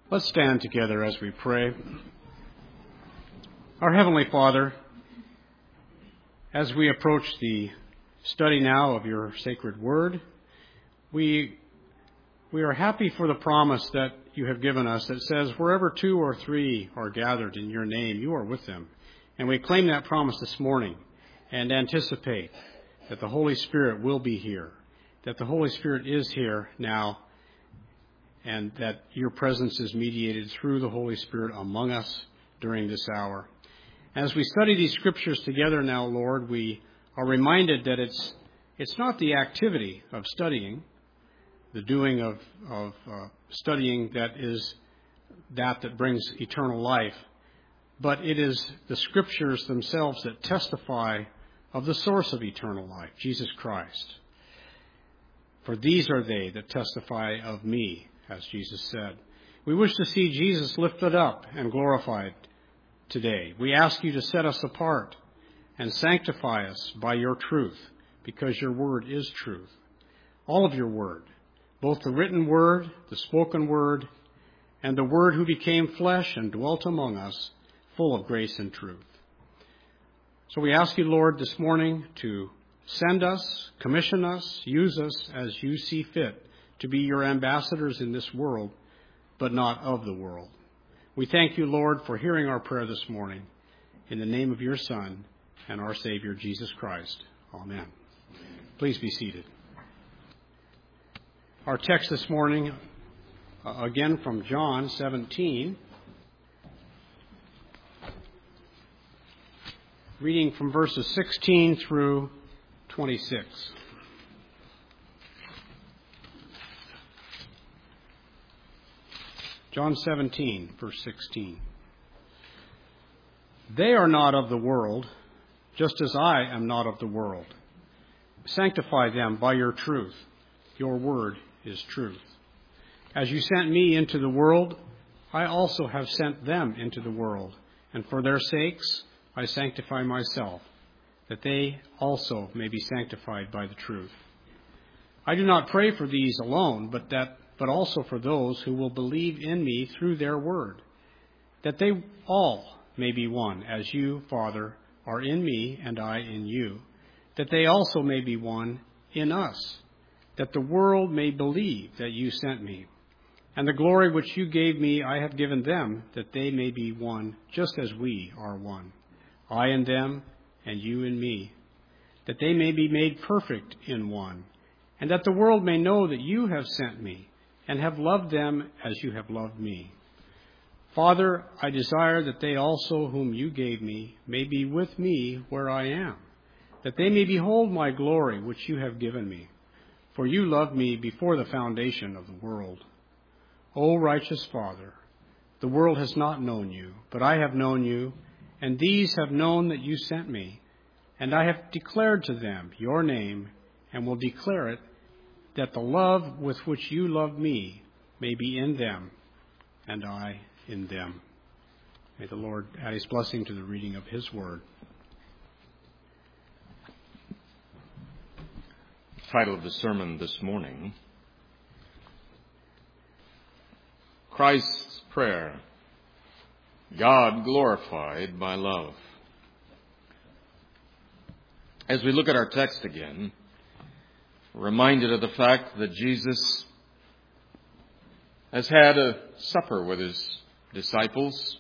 Let's stand together as we pray. Our Heavenly Father, as we approach the study now of your sacred word, we are happy for the promise that you have given us that says, wherever 2 or 3 are gathered in your name, you are with them. And we claim that promise this morning and anticipate that the Holy Spirit will be here, that the Holy Spirit is here now, and that your presence is mediated through the Holy Spirit among us during this hour. As we study these scriptures together now, Lord, we are reminded that it's not the activity of studying, the doing of studying that brings eternal life, but it is the scriptures themselves that testify of the source of eternal life, Jesus Christ. For these are they that testify of me, as Jesus said. We wish to see Jesus lifted up and glorified today. We ask you to set us apart and sanctify us by your truth, because your word is truth. All of your word, both the written word, the spoken word, and the word who became flesh and dwelt among us, full of grace and truth. So we ask you, Lord, this morning to send us, commission us, use us as you see fit to be your ambassadors in this world, but not of the world. We thank you, Lord, for hearing our prayer this morning. In the name of your Son and our Savior, Jesus Christ. Amen. Please be seated. Our text this morning, again from John 17, reading from verses 16 through 26. John 17, verse 16. They are not of the world, just as I am not of the world. Sanctify them by your truth. Your word is truth. As you sent me into the world, I also have sent them into the world. And for their sakes, I sanctify myself, that they also may be sanctified by the truth. I do not pray for these alone, but also for those who will believe in me through their word, that they all may be one, as you, Father, are in me and I in you, that they also may be one in us, that the world may believe that you sent me. And the glory which you gave me I have given them, that they may be one, just as we are one, I in them and you in me, that they may be made perfect in one, and that the world may know that you have sent me, and have loved them as you have loved me. Father, I desire that they also whom you gave me may be with me where I am, that they may behold my glory which you have given me. For you loved me before the foundation of the world. O righteous Father, the world has not known you, but I have known you, and these have known that you sent me. And I have declared to them your name, and will declare it, that the love with which you loved me may be in them, and I in them. May the Lord add his blessing to the reading of his word. The title of the sermon this morning, Christ's Prayer, God glorified by love. As we look at our text again, reminded of the fact that Jesus has had a supper with his disciples.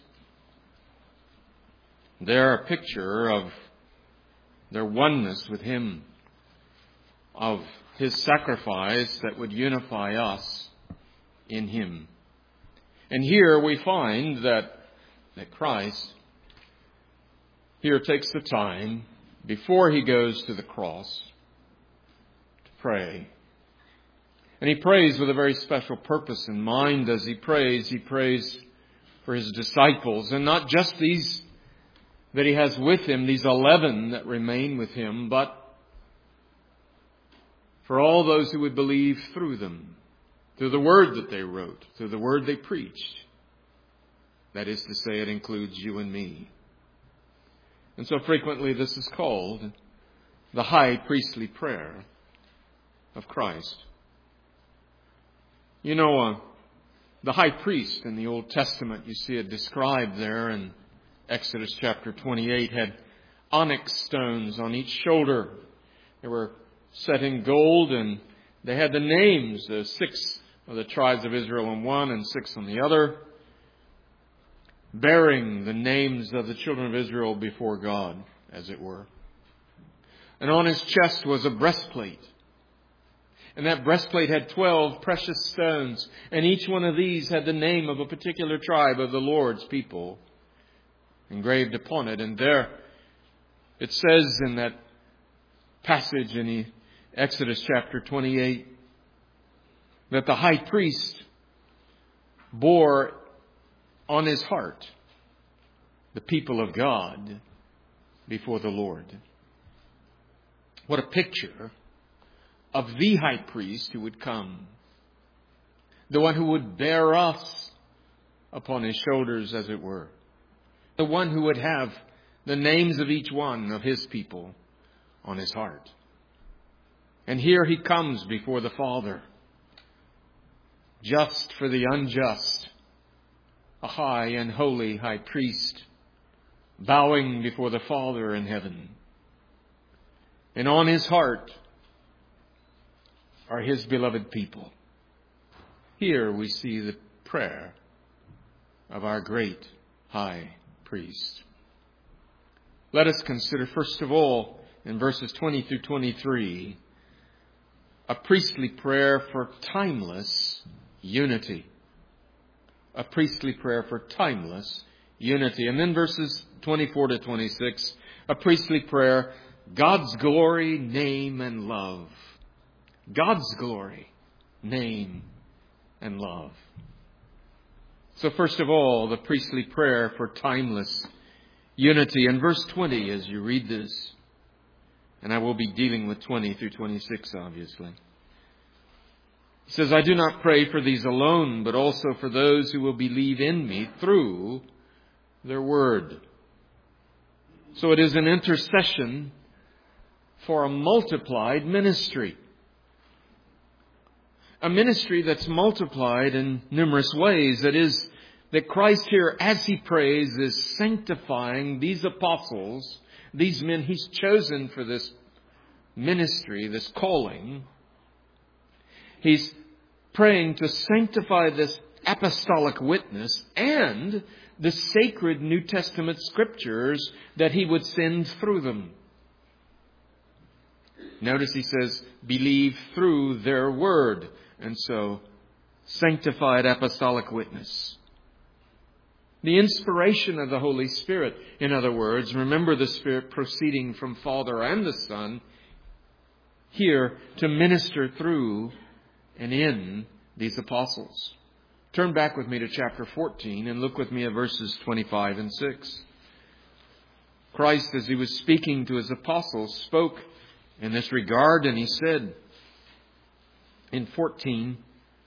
They're a picture of their oneness with him, of his sacrifice that would unify us in him. And here we find that Christ here takes the time before he goes to the cross pray. And he prays with a very special purpose in mind. As he prays for his disciples, and not just these that he has with him, these 11 that remain with him, but for all those who would believe through them, through the word that they wrote, through the word they preached. That is to say, it includes you and me. And so frequently this is called the high priestly prayer of Christ. You know, The high priest in the Old Testament, you see it described there in Exodus chapter 28, had onyx stones on each shoulder. They were set in gold, and they had the names, the 6 of the tribes of Israel on one and 6 on the other, bearing the names of the children of Israel before God, as it were. And on his chest was a breastplate. And that breastplate had 12 precious stones. And each one of these had the name of a particular tribe of the Lord's people engraved upon it. And there it says in that passage in Exodus chapter 28 that the high priest bore on his heart the people of God before the Lord. What a picture of the high priest who would come. The one who would bear us upon his shoulders, as it were. The one who would have the names of each one of his people on his heart. And here he comes before the Father, just for the unjust, a high and holy high priest, bowing before the Father in heaven. And on his heart are his beloved people. Here we see the prayer of our great high priest. Let us consider, first of all, in verses 20 through 23, a priestly prayer for timeless unity. A priestly prayer for timeless unity. And then verses 24 to 26, a priestly prayer, God's glory, name, and love. God's glory, name, and love. So first of all, the priestly prayer for timeless unity. In verse 20, as you read this, and I will be dealing with 20 through 26, obviously. He says, I do not pray for these alone, but also for those who will believe in me through their word. So it is an intercession for a multiplied ministry. A ministry that's multiplied in numerous ways. That is, that Christ here, as he prays, is sanctifying these apostles, these men he's chosen for this ministry, this calling. He's praying to sanctify this apostolic witness and the sacred New Testament scriptures that he would send through them. Notice he says, believe through their word. And so, sanctified apostolic witness. The inspiration of the Holy Spirit, in other words, remember the Spirit proceeding from Father and the Son, here to minister through and in these apostles. Turn back with me to chapter 14 and look with me at verses 25 and 6. Christ, as he was speaking to his apostles, spoke in this regard, and he said in 14,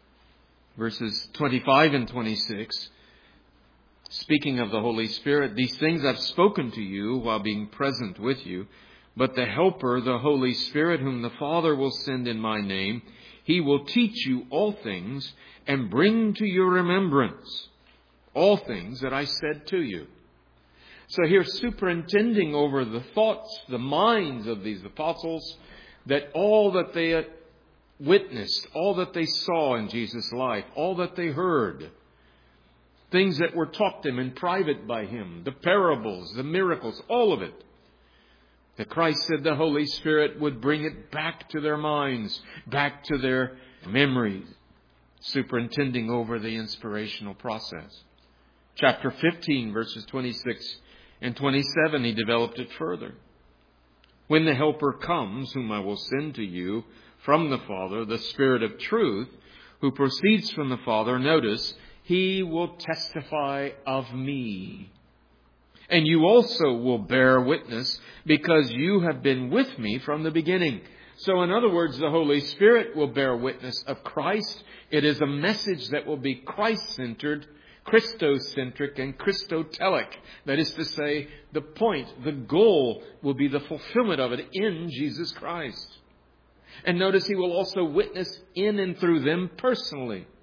verses 25 and 26, speaking of the Holy Spirit, these things I've spoken to you while being present with you, but the Helper, the Holy Spirit, whom the Father will send in my name, he will teach you all things and bring to your remembrance all things that I said to you. So here, superintending over the thoughts, the minds of these apostles, that all that they witnessed, all that they saw in Jesus' life, all that they heard, things that were taught them in private by him, the parables, the miracles, all of it, that Christ said the Holy Spirit would bring it back to their minds, back to their memories, superintending over the inspirational process. Chapter 15, verses 26 and 27, he developed it further. When the Helper comes, whom I will send to you from the Father, the Spirit of truth, who proceeds from the Father, notice, he will testify of me. And you also will bear witness because you have been with me from the beginning. So in other words, the Holy Spirit will bear witness of Christ. It is a message that will be Christ-centered, Christocentric, and Christotelic. That is to say, the point, the goal will be the fulfillment of it in Jesus Christ. And notice he will also witness in and through them personally.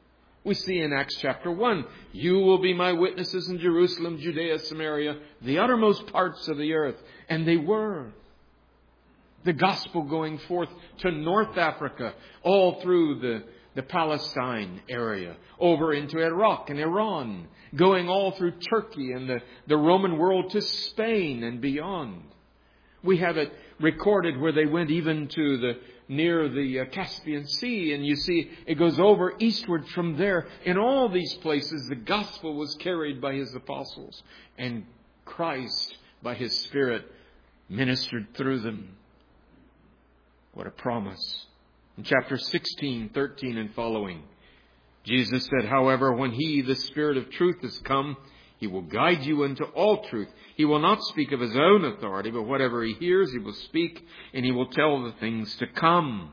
We see in Acts chapter 1, you will be my witnesses in Jerusalem, Judea, Samaria, the uttermost parts of the earth. And they were. The gospel going forth to North Africa, all through the Palestine area, over into Iraq and Iran, going all through Turkey and the Roman world to Spain and beyond. We have it recorded where they went even to near the Caspian Sea, and you see it goes over eastward from there. In all these places, the gospel was carried by His apostles, and Christ, by His Spirit, ministered through them. What a promise. In chapter 16, 13 and following, Jesus said, however, when He, the Spirit of truth, has come, He will guide you into all truth. He will not speak of His own authority, but whatever He hears, He will speak, and He will tell the things to come.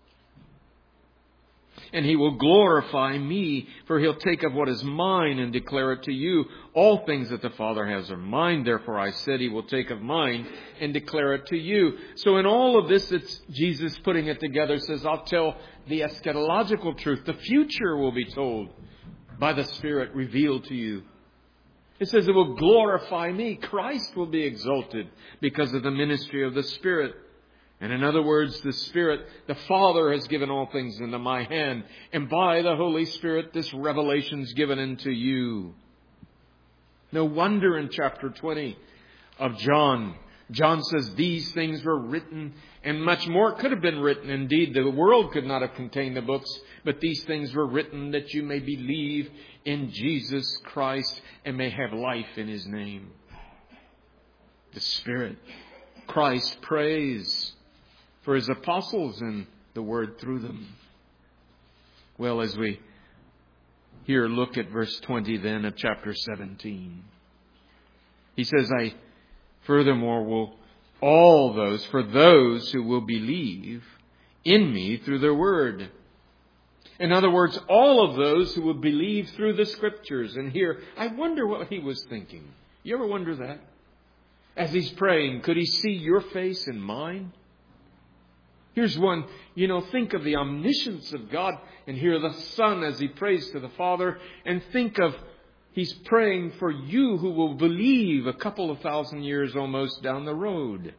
And He will glorify Me, for He'll take of what is mine and declare it to you. All things that the Father has are mine. Therefore I said He will take of mine and declare it to you. So in all of this, it's Jesus putting it together, says, I'll tell the eschatological truth. The future will be told by the Spirit revealed to you. It says it will glorify Me. Christ will be exalted because of the ministry of the Spirit. And in other words, the Spirit, the Father has given all things into my hand. And by the Holy Spirit, this revelation is given unto you. No wonder in chapter 20 of John says these things were written, and much more could have been written. Indeed, the world could not have contained the books, but these things were written that you may believe in Jesus Christ and may have life in His name. The Spirit, Christ prays for His apostles and the Word through them. Well, as we here look at verse 20 then of chapter 17, He says, I furthermore will for those who will believe in Me through their word. In other words, all of those who will believe through the Scriptures. And here, I wonder what He was thinking. You ever wonder that? As He's praying, could He see your face and mine? Here's one, think of the omniscience of God, and hear the Son as He prays to the Father, and think of He's praying for you who will believe a couple of thousand years almost down the road.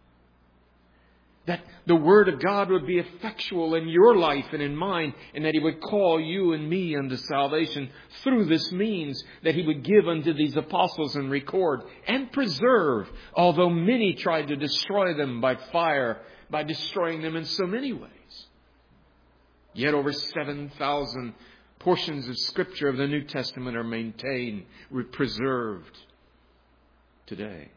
That the Word of God would be effectual in your life and in mine, and that He would call you and me unto salvation through this means that He would give unto these apostles and record and preserve, although many tried to destroy them by fire, by destroying them in so many ways. Yet over 7,000 portions of Scripture of the New Testament are maintained, preserved today.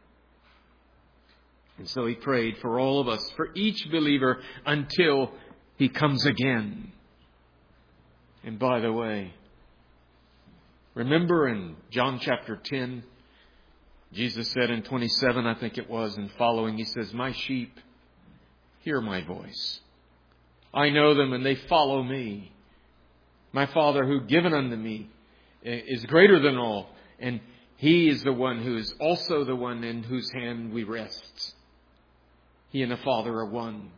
And so He prayed for all of us, for each believer, until He comes again. And by the way, remember in John chapter 10, Jesus said in 27, I think it was, and following, He says, my sheep hear My voice. I know them and they follow Me. My Father who given unto Me is greater than all, and He is the one who is also the one in whose hand we rest. He and the Father are one.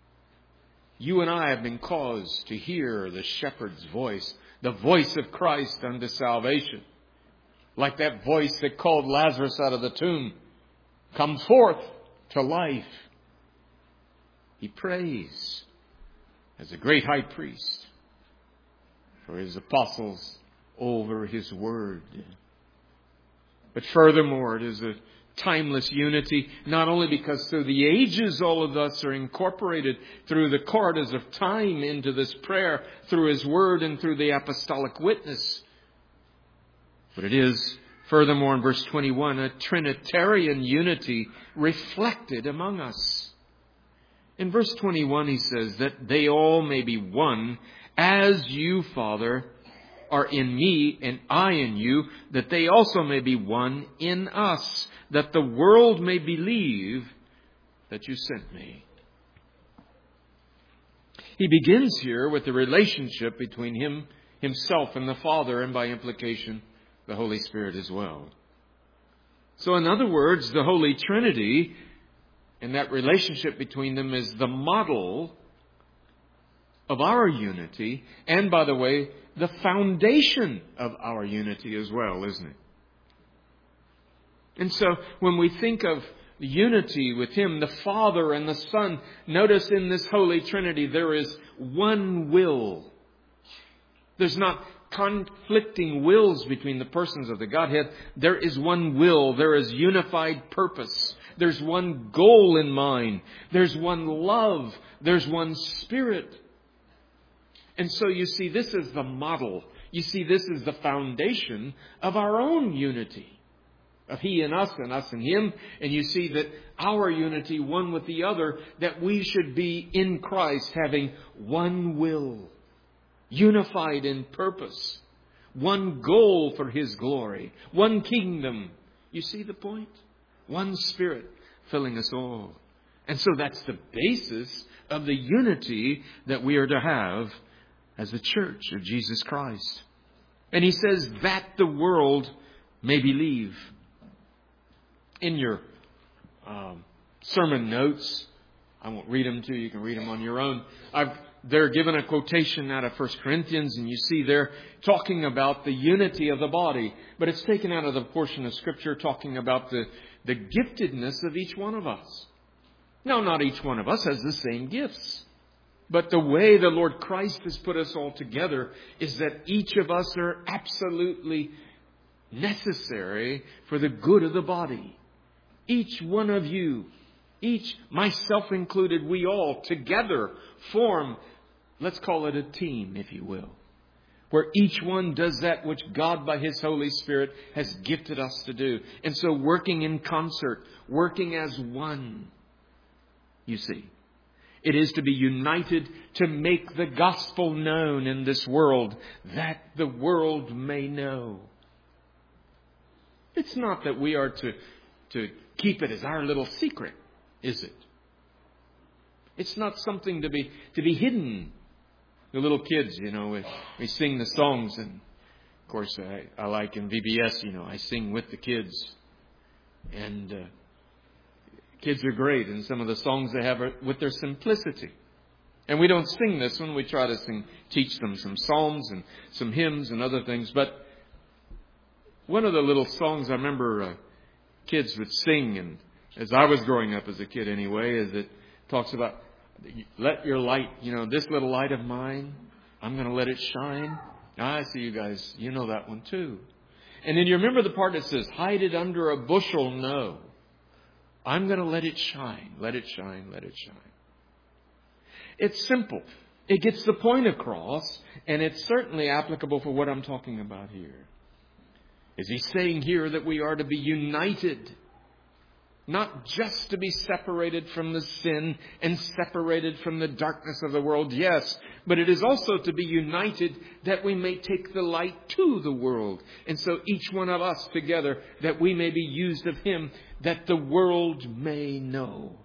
You and I have been caused to hear the shepherd's voice, the voice of Christ unto salvation. Like that voice that called Lazarus out of the tomb, come forth to life. He prays as a great high priest for His apostles over His word. But furthermore, it is a timeless unity, not only because through the ages all of us are incorporated through the corridors of time into this prayer, through His word and through the apostolic witness, but it is furthermore in verse 21 a Trinitarian unity reflected among us. In verse 21 He says that they all may be one, as You, Father, are in Me and I in You, that they also may be one in us, that the world may believe that You sent Me. He begins here with the relationship between Himself and the Father, and by implication, the Holy Spirit as well. So in other words, the Holy Trinity and that relationship between them is the model of our unity, and, by the way, the foundation of our unity as well, isn't it? And so, when we think of unity with Him, the Father and the Son, notice in this Holy Trinity there is one will. There's not conflicting wills between the persons of the Godhead. There is one will. There is unified purpose. There's one goal in mind. There's one love. There's one Spirit. And so you see, this is the model. You see, this is the foundation of our own unity. Of He and us and Him. And you see that our unity, one with the other, that we should be in Christ having one will. Unified in purpose. One goal for His glory. One kingdom. You see the point? One Spirit filling us all. And so that's the basis of the unity that we are to have as the church of Jesus Christ. And He says that the world may believe. In your sermon notes, I won't read them to you. You can read them on your own. They're given a quotation out of 1 Corinthians, and you see they're talking about the unity of the body. But it's taken out of the portion of Scripture talking about the giftedness of each one of us. Now, not each one of us has the same gifts. But the way the Lord Christ has put us all together is that each of us are absolutely necessary for the good of the body. Each one of you, myself included, we all together form, let's call it a team, if you will, where each one does that which God by His Holy Spirit has gifted us to do. And so working in concert, working as one, you see. It is to be united to make the gospel known in this world, that the world may know. It's not that we are to keep it as our little secret, is it? It's not something to be hidden. The little kids, we sing the songs, and of course I like in VBS, I sing with the kids. And kids are great, and some of the songs they have are with their simplicity. And we don't sing this one. We try to teach them some psalms and some hymns and other things. But one of the little songs I remember kids would sing, and as I was growing up as a kid anyway, is it talks about, let your light, this little light of mine, I'm going to let it shine. I see you guys, you know that one too. And then you remember the part that says, hide it under a bushel, no. I'm going to let it shine, let it shine, let it shine. It's simple. It gets the point across, and it's certainly applicable for what I'm talking about here. Is He saying here that we are to be united? Not just to be separated from the sin and separated from the darkness of the world, yes. But it is also to be united that we may take the light to the world. And so each one of us together, that we may be used of Him, that the world may know.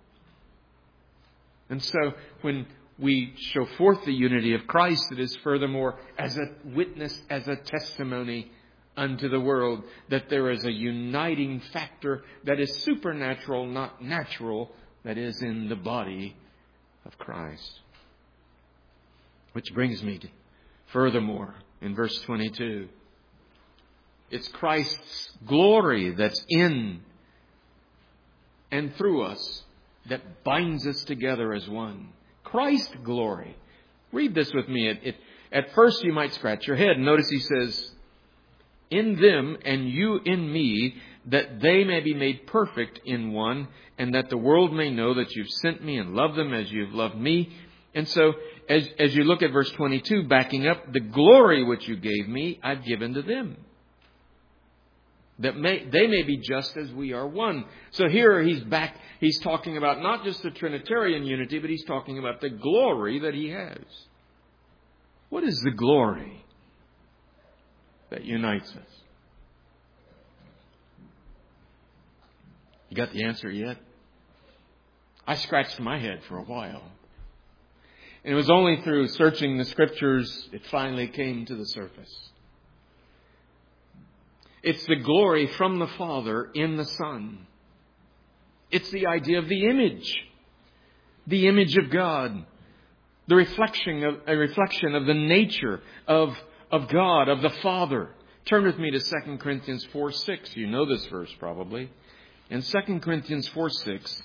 And so when we show forth the unity of Christ, it is furthermore as a witness, as a testimony unto the world, that there is a uniting factor that is supernatural, not natural, that is in the body of Christ. Which brings me to, furthermore, in verse 22, it's Christ's glory that's in and through us that binds us together as one. Christ's glory. Read this with me. At first you might scratch your head. Notice He says, in them and you in me, that they may be made perfect in one, and that the world may know that you've sent me and loved them as you've loved me. And so, as you look at verse 22, backing up, the glory which you gave me, I've given to them, that they may be just as we are one. So here he's talking about not just the Trinitarian unity, but He's talking about the glory that He has. What is the glory that unites us? You got the answer yet? I scratched my head for a while. And it was only through searching the Scriptures it finally came to the surface. It's the glory from the Father in the Son. It's the idea of the image of God. a reflection of the nature of God, of the Father. Turn with me to 2 Corinthians 4:6. You know this verse probably. In 2 Corinthians 4:6,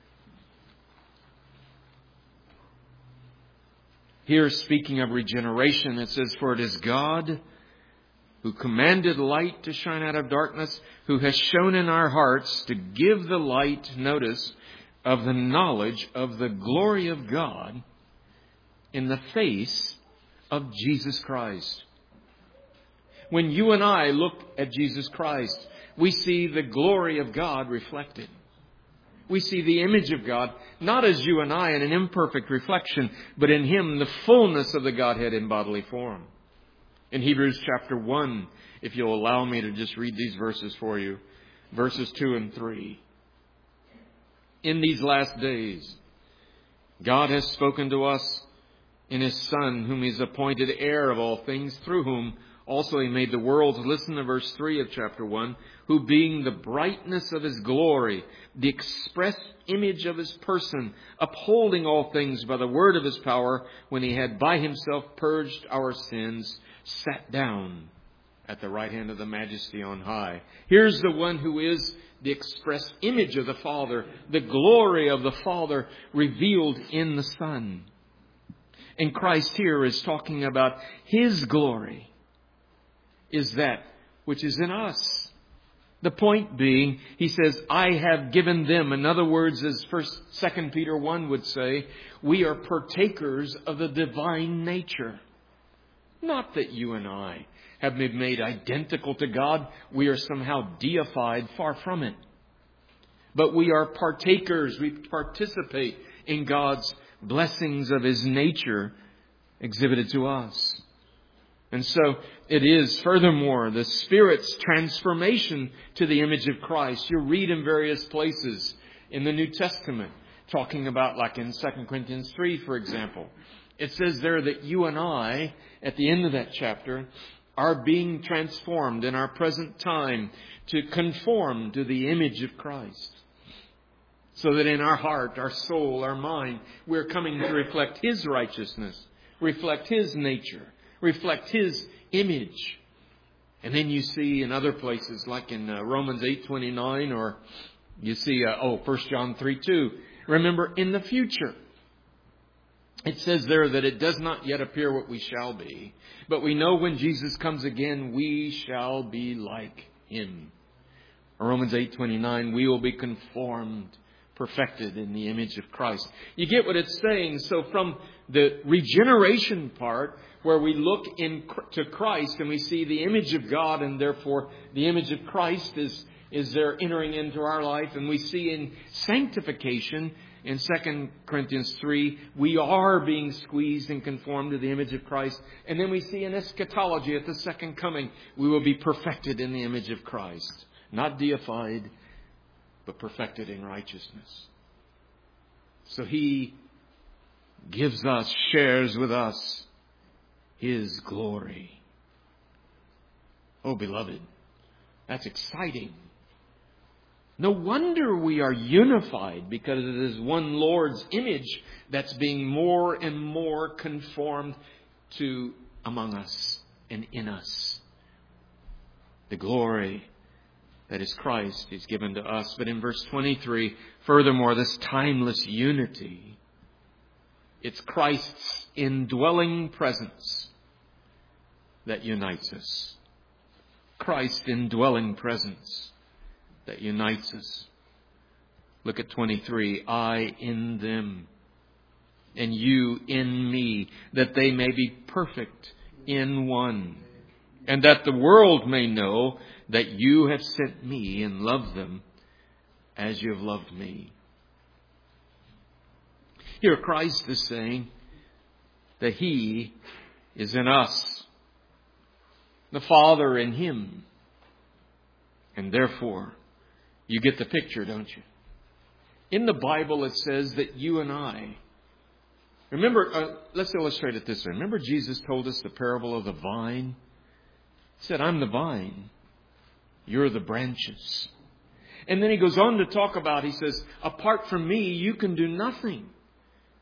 here speaking of regeneration, it says, "For it is God who commanded light to shine out of darkness, who has shone in our hearts to give the light," notice, "of the knowledge of the glory of God in the face of Jesus Christ." When you and I look at Jesus Christ, we see the glory of God reflected. We see the image of God, not as you and I in an imperfect reflection, but in Him, the fullness of the Godhead in bodily form. In Hebrews chapter 1, if you'll allow me to just read these verses for you, verses 2 and 3. "In these last days, God has spoken to us in His Son, whom He has appointed heir of all things, through whom also He made the worlds." Listen to verse 3 of chapter 1. "Who being the brightness of His glory, the express image of His person, upholding all things by the word of His power, when He had by Himself purged our sins, sat down at the right hand of the Majesty on high." Here's the one who is the express image of the Father, the glory of the Father revealed in the Son. And Christ here is talking about His glory is that which is in us. The point being, He says, "I have given them." In other words, as 2 Peter 1 would say, we are partakers of the divine nature. Not that you and I have been made identical to God. We are somehow deified, far from it. But we are partakers. We participate in God's blessings of His nature exhibited to us. And so it is, furthermore, the Spirit's transformation to the image of Christ. You read in various places in the New Testament, talking about, like in 2 Corinthians 3, for example. It says there that you and I, at the end of that chapter, are being transformed in our present time to conform to the image of Christ. So that in our heart, our soul, our mind, we're coming to reflect His righteousness, reflect His nature, reflect His image. And then you see in other places, like in Romans 8:29, or you see 1 John 3:2. Remember, in the future, it says there that it does not yet appear what we shall be, but we know when Jesus comes again, we shall be like Him. Romans 8:29, we will be conformed, perfected in the image of Christ. You get what it's saying? So from the regeneration part, where we look to Christ and we see the image of God, and therefore the image of Christ is there entering into our life, and we see in sanctification, in 2 Corinthians 3, we are being squeezed and conformed to the image of Christ. And then we see in eschatology, at the second coming, we will be perfected in the image of Christ. Not deified, but perfected in righteousness. So He gives us, shares with us His glory. Oh, beloved, that's exciting. No wonder we are unified, because it is one Lord's image that's being more and more conformed to among us and in us. The glory that is Christ is given to us. But in verse 23, furthermore, this timeless unity, it's Christ's indwelling presence that unites us. Christ's indwelling presence that unites us. Look at 23. "I in them, and you in me, that they may be perfect in one, and that the world may know that you have sent me and loved them as you have loved me." Here Christ is saying that He is in us, the Father in Him, and therefore you get the picture, don't you? In the Bible it says that you and I, remember, let's illustrate it this way. Remember Jesus told us the parable of the vine? He said, "I'm the vine, you're the branches." And then He goes on to talk about, He says, "Apart from me, you can do nothing.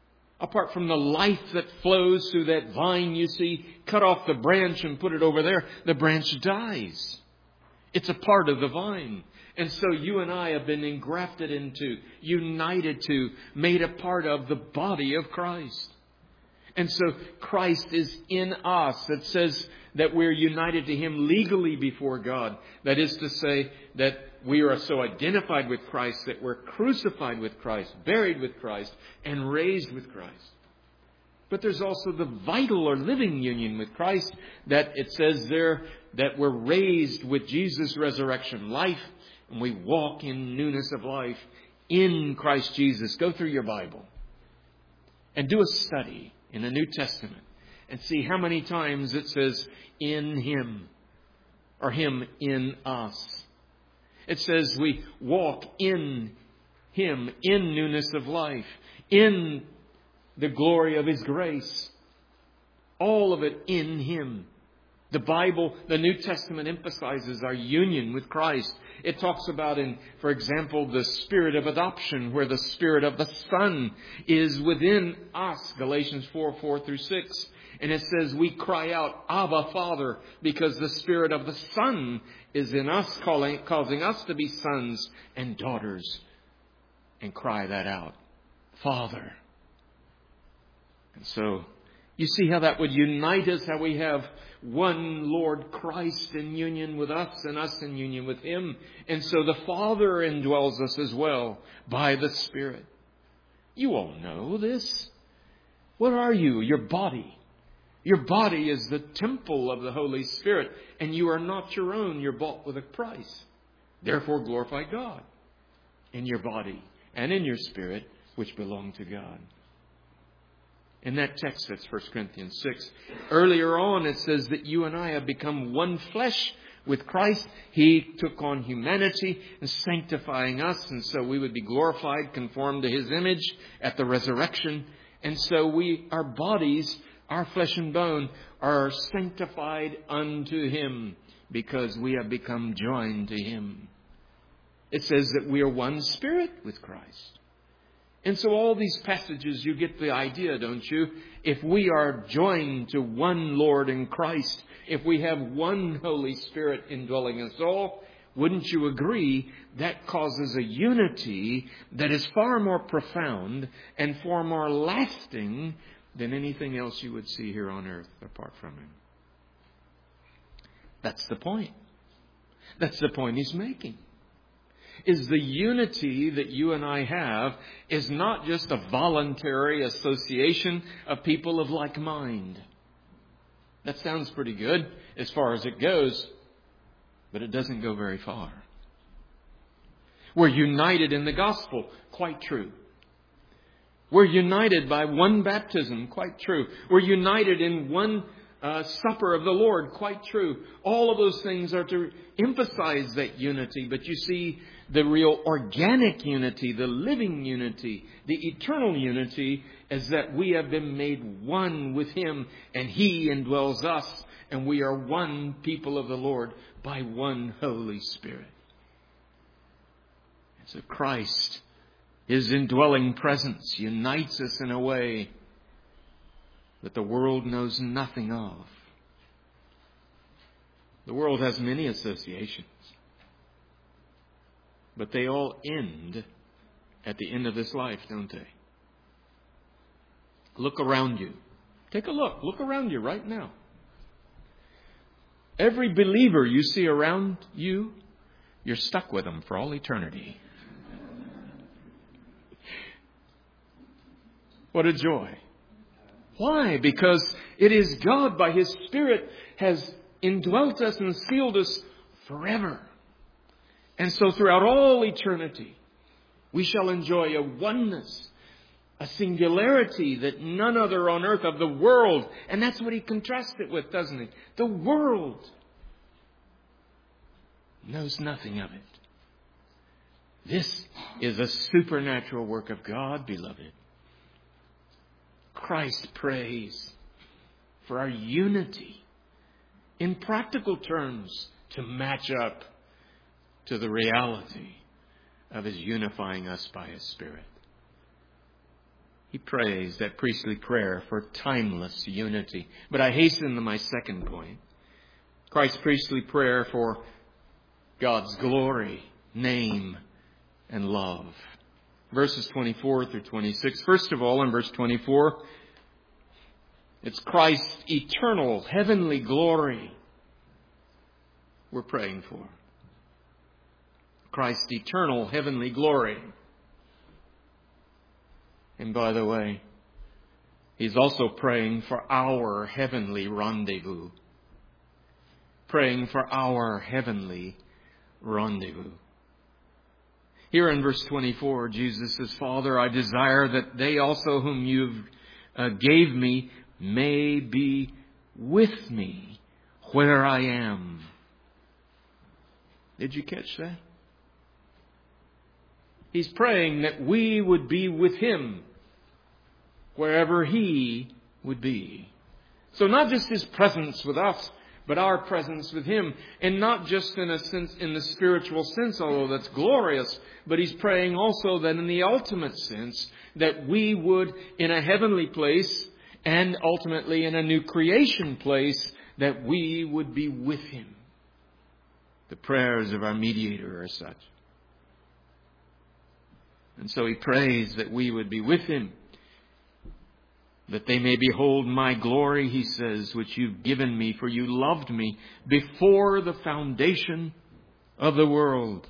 apart from the life that flows through that vine you see, cut off the branch and put it over there, the branch dies. It's a part of the vine. And so you and I have been engrafted into, united to, made a part of the body of Christ. And so Christ is in us. It says that we're united to Him legally before God. That is to say that we are so identified with Christ that we're crucified with Christ, buried with Christ, and raised with Christ. But there's also the vital or living union with Christ that it says there that we're raised with Jesus' resurrection life, and we walk in newness of life in Christ Jesus. Go through your Bible and do a study in the New Testament and see how many times it says in Him or Him in us. It says we walk in Him in newness of life, in the glory of His grace. All of it in Him. The Bible, the New Testament emphasizes our union with Christ. It talks about, for example, the spirit of adoption, where the Spirit of the Son is within us. Galatians 4:4-6. And it says we cry out, Abba, Father, because the Spirit of the Son is in us, causing us to be sons and daughters. And cry that out, Father. And so you see how that would unite us, how we have one Lord Christ in union with us and us in union with Him. And so the Father indwells us as well by the Spirit. You all know this. What are you? Your body. Your body is the temple of the Holy Spirit, and you are not your own. You're bought with a price. Therefore glorify God in your body and in your spirit, which belong to God. In that text, that's 1 Corinthians 6. Earlier on, it says that you and I have become one flesh with Christ. He took on humanity and sanctifying us, and so we would be glorified, conformed to His image at the resurrection. And so our bodies, our flesh and bone, are sanctified unto Him because we have become joined to Him. It says that we are one spirit with Christ. And so all these passages, you get the idea, don't you? If we are joined to one Lord in Christ, if we have one Holy Spirit indwelling us all, wouldn't you agree that causes a unity that is far more profound and far more lasting than anything else you would see here on earth apart from Him? That's the point. That's the point He's making. Is the unity that you and I have is not just a voluntary association of people of like mind. That sounds pretty good as far as it goes, but it doesn't go very far. We're united in the gospel, quite true. We're united by one baptism, quite true. We're united in one supper of the Lord, quite true. All of those things are to emphasize that unity, but you see the real organic unity, the living unity, the eternal unity is that we have been made one with Him and He indwells us and we are one people of the Lord by one Holy Spirit. And so Christ, His indwelling presence, unites us in a way that the world knows nothing of. The world has many associations, but they all end at the end of this life, don't they? Look around you. Take a look. Look around you right now. Every believer you see around you, you're stuck with them for all eternity. What a joy. Why? Because it is God by His Spirit has indwelt us and sealed us forever. And so throughout all eternity, we shall enjoy a oneness, a singularity that none other on earth of the world. And that's what He contrasts it with, doesn't He? The world knows nothing of it. This is a supernatural work of God, beloved. Christ prays for our unity in practical terms to match up to the reality of His unifying us by His Spirit. He prays that priestly prayer for timeless unity. But I hasten to my second point. Christ's priestly prayer for God's glory, name, and love. Verses 24 through 26. First of all, in verse 24, it's Christ's eternal heavenly glory we're praying for. Christ's eternal heavenly glory. And by the way, he's also praying for our heavenly rendezvous. Praying for our heavenly rendezvous. Here in verse 24, Jesus says, Father, I desire that they also whom you gave me may be with me where I am. Did you catch that? He's praying that we would be with Him wherever He would be. So not just His presence with us, but our presence with Him. And not just in a sense, in the spiritual sense, although that's glorious, but He's praying also that in the ultimate sense, that we would, in a heavenly place, and ultimately in a new creation place, that we would be with Him. The prayers of our mediator are such. And so he prays that we would be with Him, that they may behold my glory, he says, which you've given me, for you loved me before the foundation of the world.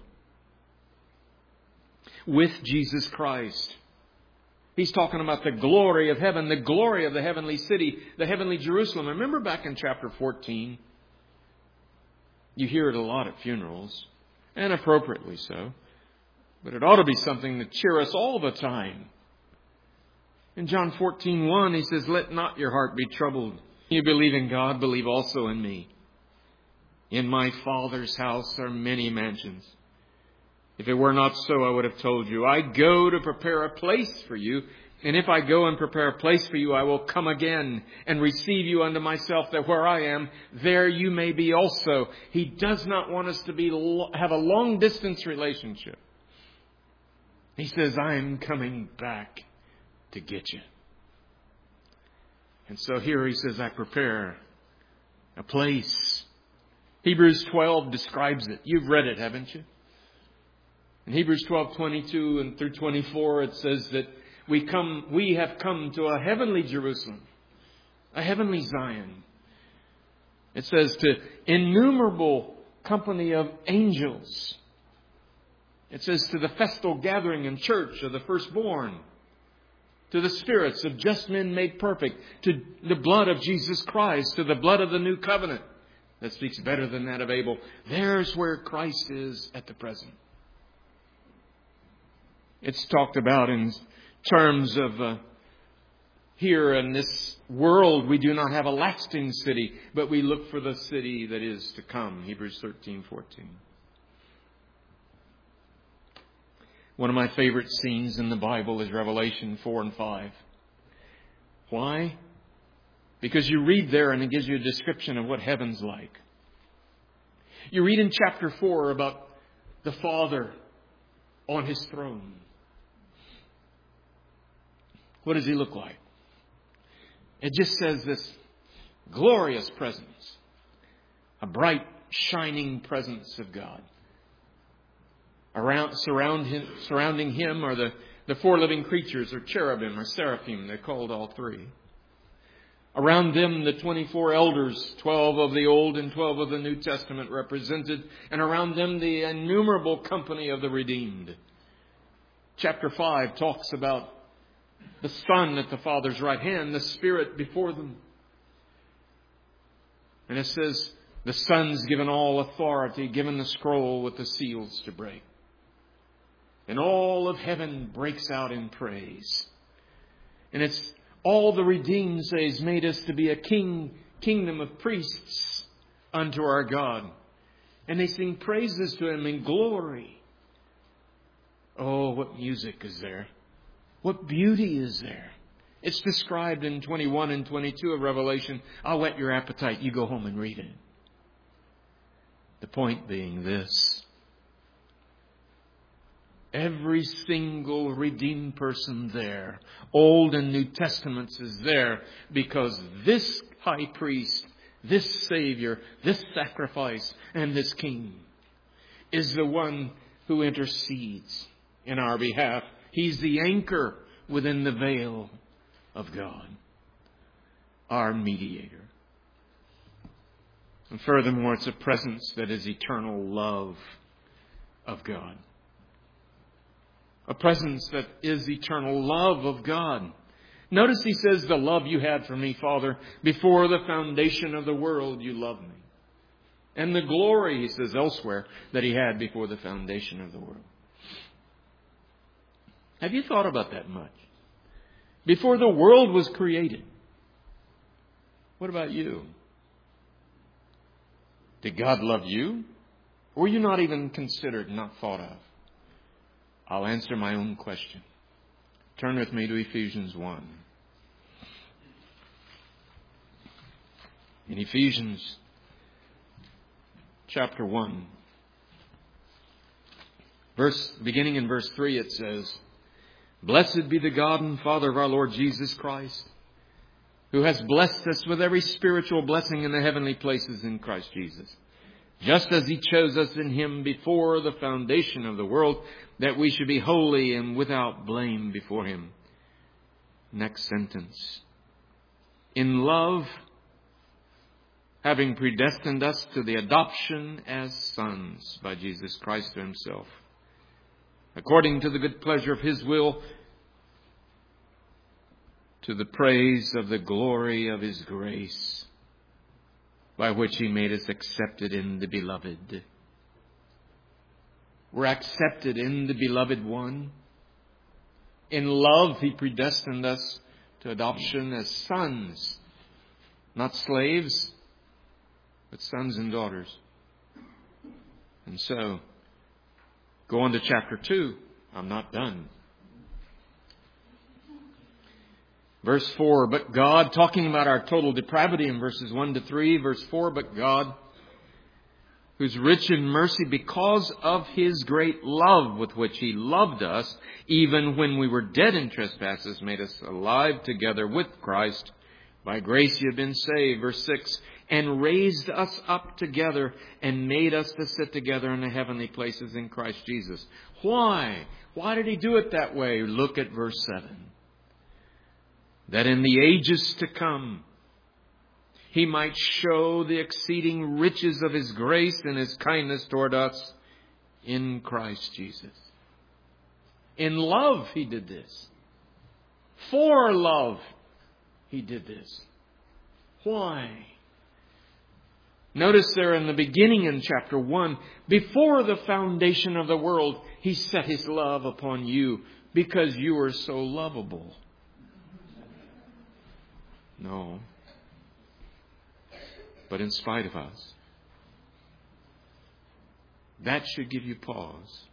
With Jesus Christ. He's talking about the glory of heaven, the glory of the heavenly city, the heavenly Jerusalem. Remember back in chapter 14, you hear it a lot at funerals, and appropriately so. But it ought to be something to cheer us all the time. In John 14:1, he says, let not your heart be troubled. You believe in God, believe also in me. In my Father's house are many mansions. If it were not so, I would have told you. I go to prepare a place for you. And if I go and prepare a place for you, I will come again and receive you unto myself, that where I am, there you may be also. He does not want us to have a long distance relationship. He says, I'm coming back to get you. And so here he says, I prepare a place. Hebrews 12 describes it. You've read it, haven't you? In Hebrews 12:22 and through 24, it says that we have come to a heavenly Jerusalem, a heavenly Zion. It says to innumerable company of angels. It says to the festal gathering in church of the firstborn, to the spirits of just men made perfect, to the blood of Jesus Christ, to the blood of the new covenant that speaks better than that of Abel. There's where Christ is at the present. It's talked about in terms of here in this world we do not have a lasting city, but we look for the city that is to come. Hebrews 13:14. One of my favorite scenes in the Bible is Revelation 4 and 5. Why? Because you read there and it gives you a description of what heaven's like. You read in chapter 4 about the Father on His throne. What does He look like? It just says this glorious presence. A bright, shining presence of God. Surrounding Him are the four living creatures, or cherubim, or seraphim. They're called all three. Around them, the 24 elders, 12 of the Old and 12 of the New Testament represented. And around them, the innumerable company of the redeemed. Chapter 5 talks about the Son at the Father's right hand, the Spirit before them. And it says, the Son's given all authority, given the scroll with the seals to break. And all of heaven breaks out in praise. And it's all the redeemed says made us to be a kingdom of priests unto our God. And they sing praises to Him in glory. Oh, what music is there. What beauty is there. It's described in 21 and 22 of Revelation. I'll whet your appetite. You go home and read it. The point being this. Every single redeemed person there, Old and New Testaments, is there because this high priest, this Savior, this sacrifice, and this King is the one who intercedes in our behalf. He's the anchor within the veil of God, our mediator. And furthermore, it's a presence that is eternal love of God. A presence that is eternal love of God. Notice he says, the love you had for me, Father, before the foundation of the world, you loved me. And the glory, he says elsewhere, that he had before the foundation of the world. Have you thought about that much? Before the world was created, what about you? Did God love you? Or were you not even considered, not thought of? I'll answer my own question. Turn with me to Ephesians 1. In Ephesians chapter 1, beginning in verse 3, it says, Blessed be the God and Father of our Lord Jesus Christ, who has blessed us with every spiritual blessing in the heavenly places in Christ Jesus, just as He chose us in Him before the foundation of the world, that we should be holy and without blame before Him. Next sentence. In love, having predestined us to the adoption as sons by Jesus Christ Himself, according to the good pleasure of His will, to the praise of the glory of His grace, by which He made us accepted in the Beloved. We're accepted in the Beloved One. In love, He predestined us to adoption as sons, not slaves, but sons and daughters. And so, go on to chapter 2. I'm not done. Verse 4, but God, talking about our total depravity in verses 1 to 3, verse 4, but God, who's rich in mercy because of His great love with which He loved us, even when we were dead in trespasses, made us alive together with Christ. By grace you have been saved. Verse 6, and raised us up together and made us to sit together in the heavenly places in Christ Jesus. Why? Why did He do it that way? Look at verse 7. That in the ages to come, He might show the exceeding riches of His grace and His kindness toward us in Christ Jesus. In love, He did this. For love, He did this. Why? Notice there in the beginning in chapter 1, before the foundation of the world, He set His love upon you because you are so lovable. No. But in spite of us. That should give you pause.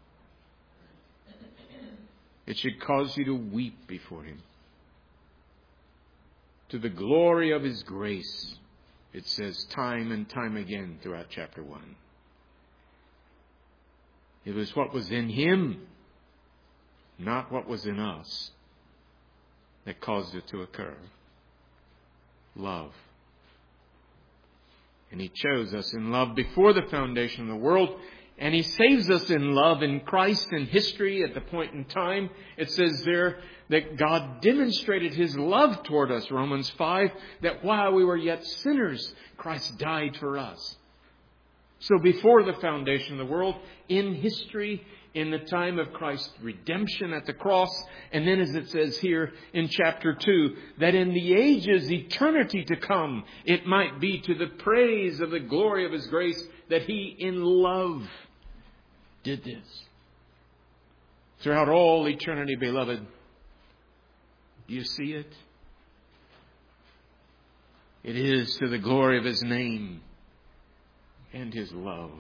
It should cause you to weep before Him. To the glory of His grace, it says time and time again throughout chapter 1. It was what was in Him, not what was in us, that caused it to occur. Love. And He chose us in love before the foundation of the world. And He saves us in love in Christ in history at the point in time. It says there that God demonstrated His love toward us, Romans 5, that while we were yet sinners, Christ died for us. So before the foundation of the world, in history, in the time of Christ's redemption at the cross, and then as it says here in chapter 2, that in the ages, eternity to come, it might be to the praise of the glory of His grace that He in love did this. Throughout all eternity, beloved, do you see it? It is to the glory of His name and His love.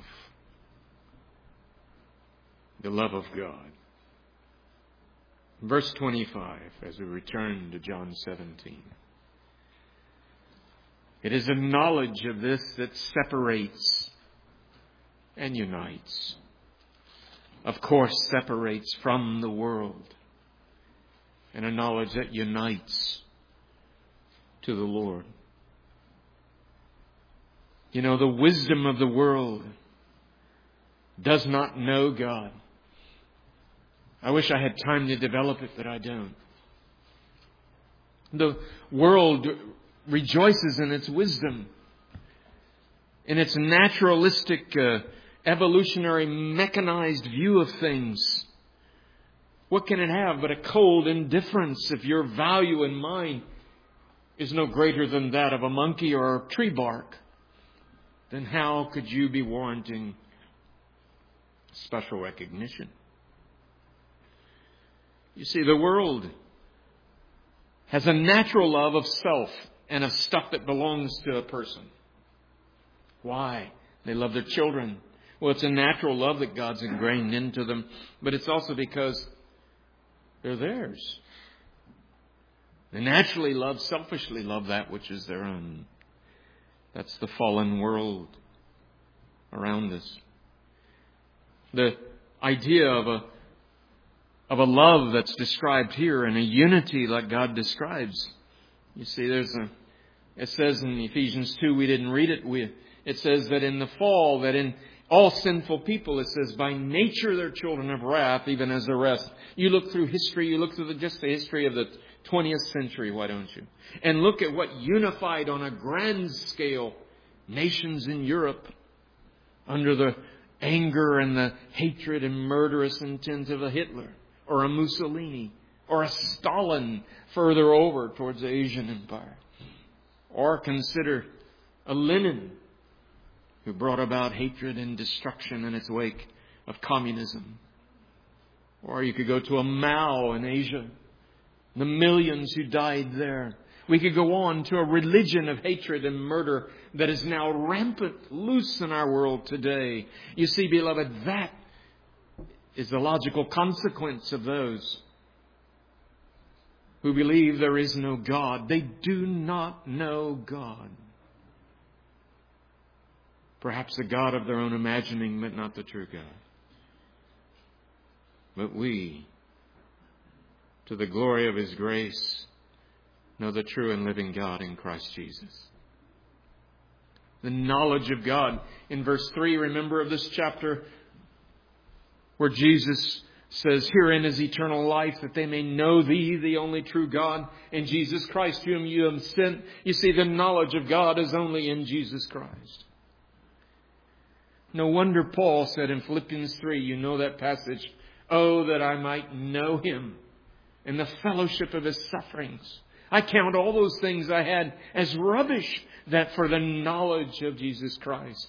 The love of God. Verse 25, as we return to John 17. It is a knowledge of this that separates and unites. of course, separates from the world, and a knowledge that unites to the Lord. You know, the wisdom of the world does not know God. I wish I had time to develop it, but I don't. The world rejoices in its wisdom, in its naturalistic, evolutionary, mechanized view of things. What can it have but a cold indifference if your value and mine is no greater than that of a monkey or a tree bark? Then how could you be warranting special recognition? You see, the world has a natural love of self and of stuff that belongs to a person. Why? They love their children. Well, it's a natural love that God's ingrained into them, but it's also because they're theirs. They naturally love, selfishly love that which is their own. That's the fallen world around us. The idea of a love that's described here and a unity like God describes. You see, it says in Ephesians 2, we didn't read it. It says that in the fall, that in all sinful people, it says, by nature they're children of wrath, even as the rest. You look through history, you look through just the history of the 20th century, why don't you? And look at what unified on a grand scale nations in Europe under the anger and the hatred and murderous intent of a Hitler or a Mussolini or a Stalin further over towards the Asian Empire. Or consider a Lenin who brought about hatred and destruction in its wake of communism. Or you could go to a Mao in Asia, the millions who died there. We could go on to a religion of hatred and murder that is now rampant, loose in our world today. You see, beloved, that is the logical consequence of those who believe there is no God. They do not know God. Perhaps the God of their own imagining, but not the true God. But we, to the glory of His grace, know the true and living God in Christ Jesus. The knowledge of God. In verse 3, remember of this chapter, where Jesus says, herein is eternal life, that they may know Thee, the only true God, and Jesus Christ, whom You have sent. You see, the knowledge of God is only in Jesus Christ. No wonder Paul said in Philippians 3, you know that passage, oh, that I might know Him and the fellowship of His sufferings. I count all those things I had as rubbish, that for the knowledge of Jesus Christ.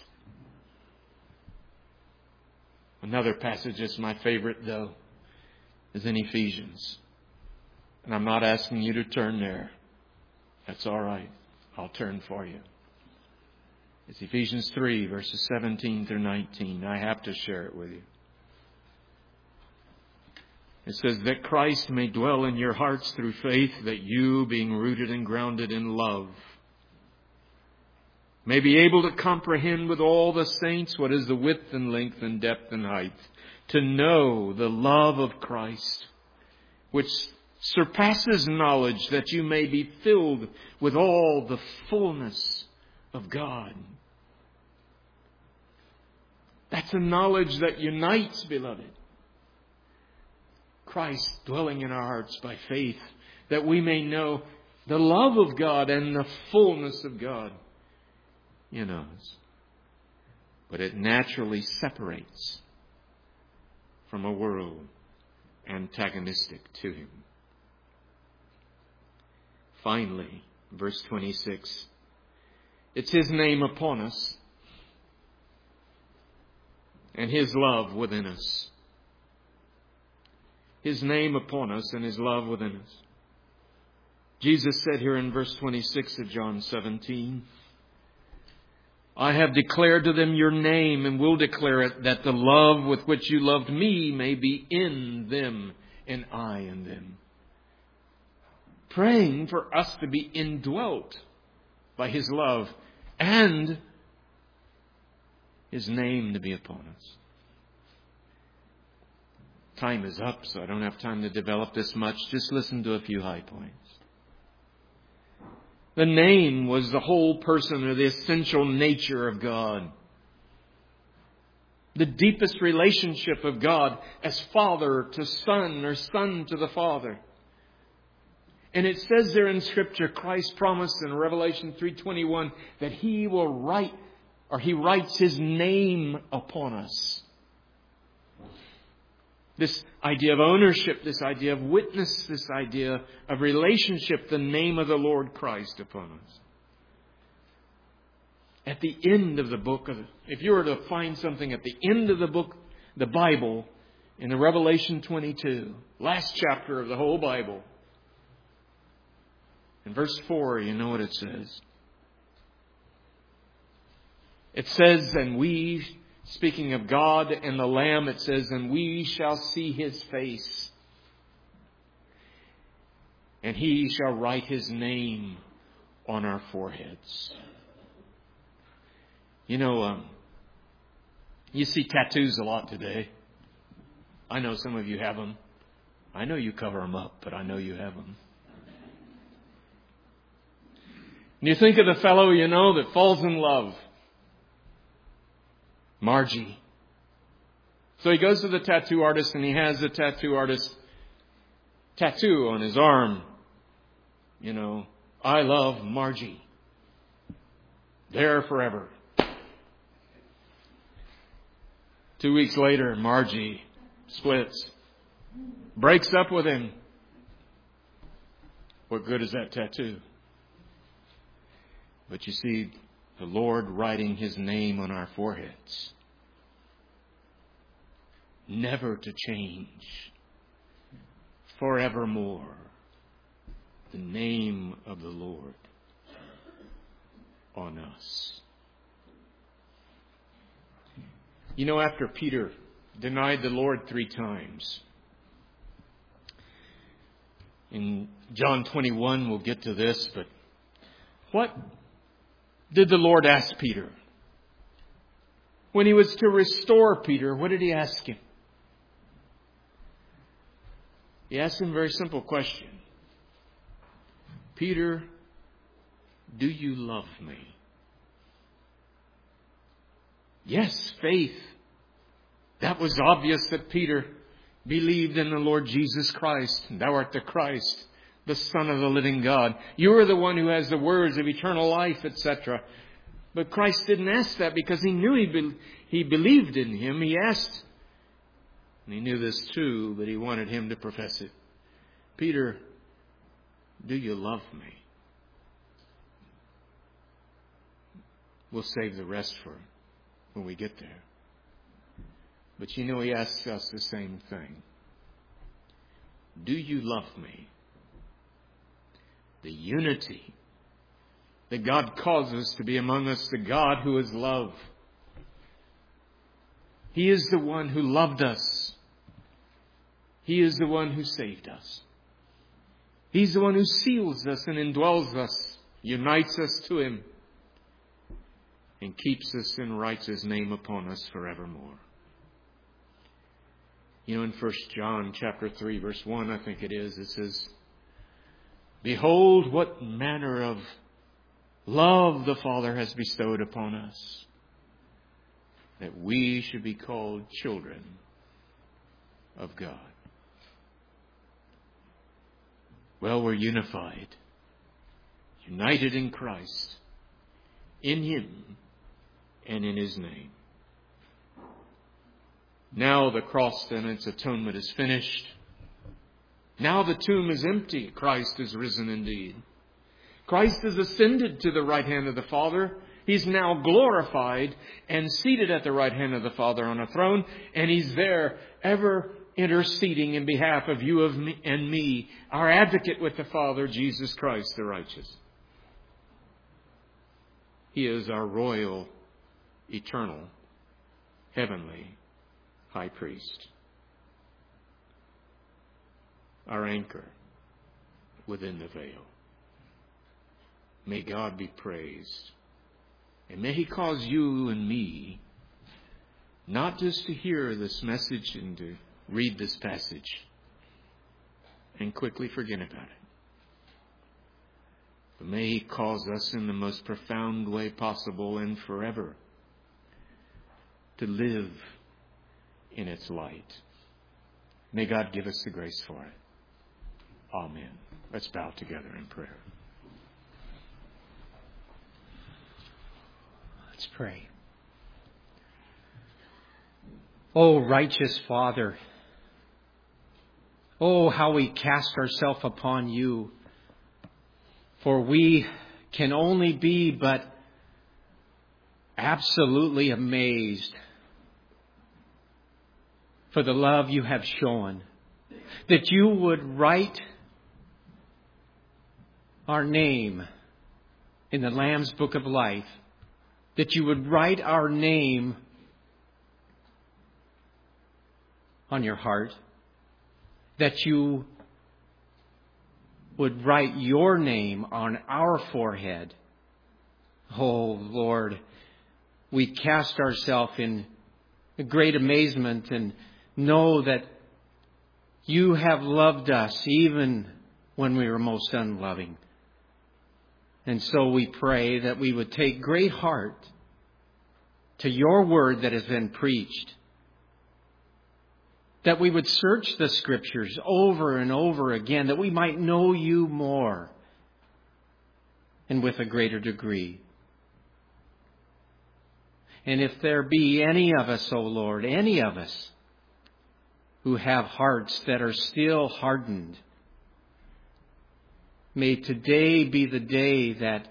Another passage that's my favorite, though, is in Ephesians. And I'm not asking you to turn there. That's all right. I'll turn for you. It's Ephesians 3, verses 17 through 19. I have to share it with you. It says, that Christ may dwell in your hearts through faith, that you, being rooted and grounded in love, may be able to comprehend with all the saints what is the width and length and depth and height, to know the love of Christ, which surpasses knowledge, that you may be filled with all the fullness of God. That's a knowledge that unites, beloved. Christ dwelling in our hearts by faith, that we may know the love of God and the fullness of God in us. But it naturally separates from a world antagonistic to Him. Finally, verse 26, it's His name upon us and His love within us. His name upon us and His love within us. Jesus said here in verse 26 of John 17, I have declared to them your name and will declare it, that the love with which you loved me may be in them and I in them. Praying for us to be indwelt by His love and His name to be upon us. Time is up, so I don't have time to develop this much. Just listen to a few high points. The name was the whole person or the essential nature of God. The deepest relationship of God as Father to Son or Son to the Father. And it says there in Scripture, Christ promised in Revelation 3:21 that He will write, or He writes His name upon us. This idea of ownership, this idea of witness, this idea of relationship, the name of the Lord Christ upon us. At the end of the book, if you were to find something at the end of the book, the Bible, in the Revelation 22, last chapter of the whole Bible, in verse 4, you know what it says. It says, and we, speaking of God and the Lamb, it says, and we shall see His face. And He shall write His name on our foreheads. You know, you see tattoos a lot today. I know some of you have them. I know you cover them up, but I know you have them. And you think of the fellow you know that falls in love. Margie. So he goes to the tattoo artist and he has the tattoo artist tattoo on his arm. You know, I love Margie. There forever. 2 weeks later, Margie splits. Breaks up with him. What good is that tattoo? But you see, the Lord writing His name on our foreheads. Never to change. Forevermore. The name of the Lord on us. You know, after Peter denied the Lord 3 times, in John 21 we'll get to this, but what did the Lord ask Peter? When He was to restore Peter, what did He ask him? He asked him a very simple question. Peter, do you love me? Yes, faith. That was obvious that Peter believed in the Lord Jesus Christ. Thou art the Christ, the Son of the living God. You are the one who has the words of eternal life, etc. But Christ didn't ask that because He knew he believed in Him. He asked, and He knew this too, but He wanted him to profess it. Peter, do you love me? We'll save the rest for when we get there. But you know, He asks us the same thing. Do you love me? The unity that God calls us to be among us, the God who is love. He is the one who loved us. He is the one who saved us. He's the one who seals us and indwells us, unites us to Him, and keeps us and writes His name upon us forevermore. You know, in 1 John chapter 3, verse 1, I think it is, it says, behold, what manner of love the Father has bestowed upon us, that we should be called children of God. Well, we're unified, united in Christ, in Him, and in His name. Now the cross and its atonement is finished. Now the tomb is empty. Christ is risen indeed. Christ is ascended to the right hand of the Father. He's now glorified and seated at the right hand of the Father on a throne. And He's there ever interceding in behalf of you and me, our advocate with the Father, Jesus Christ the righteous. He is our royal, eternal, heavenly high priest. Our anchor within the veil. May God be praised. And may He cause you and me not just to hear this message and to read this passage and quickly forget about it. But may He cause us in the most profound way possible and forever to live in its light. May God give us the grace for it. Amen. Let's bow together in prayer. Let's pray. O righteous Father, oh, how we cast ourselves upon You, for we can only be but absolutely amazed for the love You have shown, that You would write our name in the Lamb's Book of Life, that You would write our name on Your heart, that You would write Your name on our forehead. Oh, Lord, we cast ourselves in great amazement and know that You have loved us even when we were most unloving. And so we pray that we would take great heart to Your word that has been preached, that we would search the Scriptures over and over again, that we might know You more and with a greater degree. And if there be any of us, O Lord, any of us who have hearts that are still hardened, may today be the day that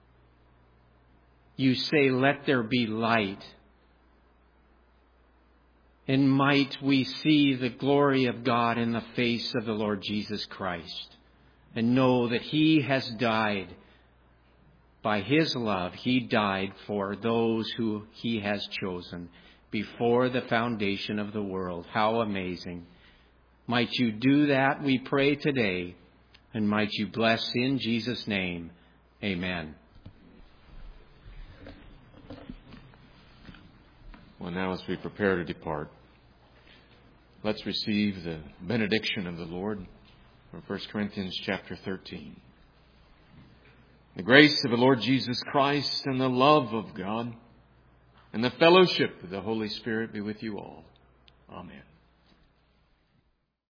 You say, let there be light. And might we see the glory of God in the face of the Lord Jesus Christ and know that He has died. By His love, He died for those who He has chosen before the foundation of the world. How amazing. Might You do that, we pray today, and might You bless in Jesus' name. Amen. Well, now as we prepare to depart, let's receive the benediction of the Lord from 1 Corinthians chapter 13. The grace of the Lord Jesus Christ and the love of God and the fellowship of the Holy Spirit be with you all. Amen.